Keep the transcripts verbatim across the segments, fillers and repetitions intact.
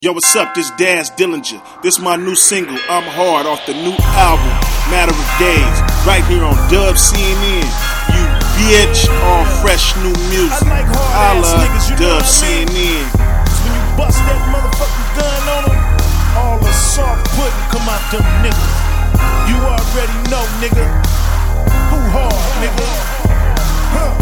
Yo, what's up? This Daz Dillinger. This my new single, I'm Hard, off the new album, Matter of Days, right here on Dub C N N. You bitch, all fresh new music. I like hard ass niggas, you know Dub what I C N N. mean? Cause when you bust that motherfucking gun on them, all the soft pudding come out them niggas. You already know, nigga. Who hard, nigga? Huh.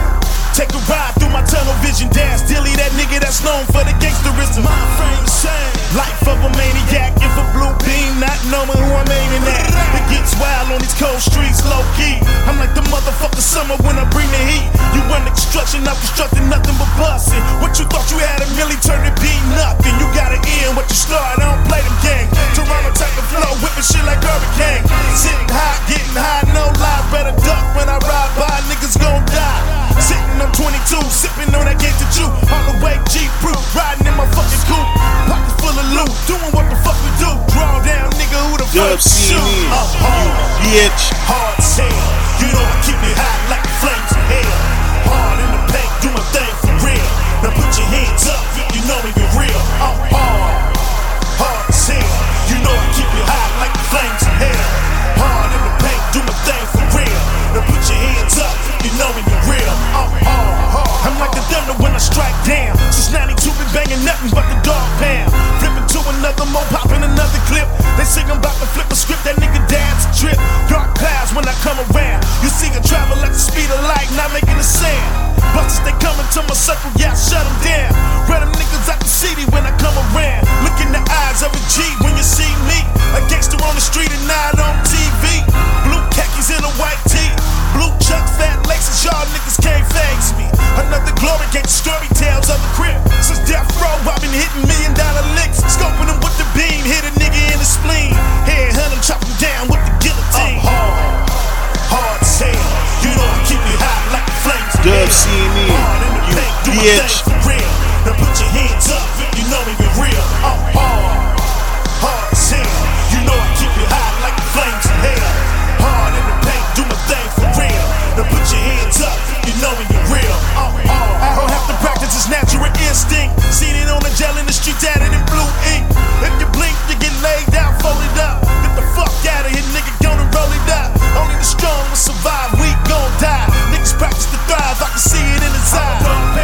Take a ride through my tunnel vision, Daz Dilly, that nigga that's known for the gangsterism. Mind frame the same, life of a maniac. If a blue beam, not knowing who I'm aiming at. It gets wild on these cold streets, low key. I'm like the motherfucking summer when I bring the heat. You run the construction, I'm constructing nothing but busting. What you thought you had a milli, turn to be nothing. You gotta end what you start, I don't play them games. Toronto type of flow, whipping shit like hurricane. Sitting high, getting high, no lie. Better duck when I ride by, niggas gon' die. Sitting, I'm twenty-two, sipping on that gangsta chew. All the way G-proof, riding in my fucking coupe. Pockets full of loot, doing what the fuck we do. Draw down, nigga, who the fuck C N N, shoot? Uh, hard, you bitch. hard as hell. You know I keep it hot like the flames of hell. Hard in the paint, do my thing for real. Now put your hands up if you know me, you're real. I'm hard, hard as hell. You know I keep it hot like the flames of hell. Hard in the paint, do my thing for real. Now put your hands up if you know me, you're real. I'm hard, hard. I'm like the thunder when I strike down. Since ninety-two been banging nothing but the dog pound. Flipping to another mo, popping another clip. They sing I'm about to flip a script, that nigga dad's a trip. Dark clouds when I come around. You see I travel at the speed of light, not making a sound. Busters, they coming to my circle, yeah, I shut them down. Red them niggas out the city when I come around. Look in the eyes of a G when you see me. A gangster on the street and not on T V. Blue khakis in a white tee. Blue chuck, fat laces, y'all niggas can't phase me. Another glory gate, storytales of the crib. Since death row, I've been hitting million dollar licks. Scoping them with the beam, hit a nigga in the spleen. Head hunt him, chop him down with the guillotine. I'm hard, hard as hell. You know I keep it hot like the flames. Dub C N N, you bitch. Now put your hands up if you know me, you're real. I'm hard, hard as hell. You know I keep it hot like the flames in hell. Hard in the paint, do my thing for real. Now put your hands up if you know me, you're real. I'm hard. I don't have to practice, it's natural instinct. Seen it on the gel in the street, added in blue ink. If you blink, you get laid down, fold it up. Get the fuck out of here, nigga, gonna roll it up. Only the strong will survive, weak gon' die. Niggas practice to thrive, I can see it in his eyes.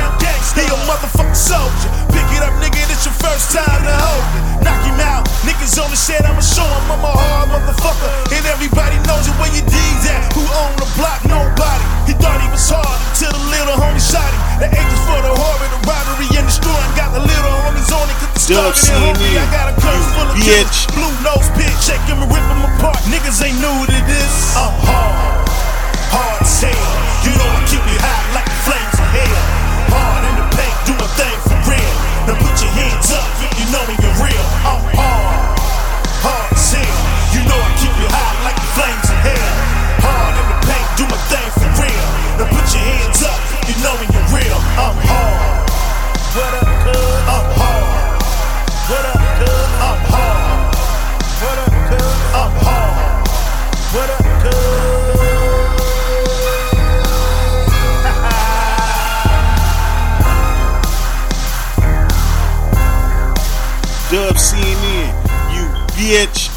He a motherfucking soldier. Pick it up, nigga, it's your first time to hold it. Knock him out, niggas on the shit, I'ma show him I'm a hard motherfucker. And everybody knows it where your D's at. Who own the block? Nobody. He thought he was hard until the little homie shot him. The agents for the horror, the robbery, and the destroying. Got the little homies on it, cause the Dub C N N, homie. I got a curse full of bitch. killers. Blue nose pit, shake him and rip him apart. Niggas ain't new to this. I'm hard, hard as hell. You know I keep it hot like the flames of hell. Hard in the paint, do my thing for real. Now put your hands up if you know me, you're real. I'm hard, hard as hell. You know I keep it hot like the flames of hell. Hard in the paint, do my thing for real. Now put your hands up if you know me, you're real. I'm hard. What up, cuz? I'm hard. What up, cuz? I'm hard. What up, cuz? I'm hard. What up, cuz? Dub C N N, you bitch.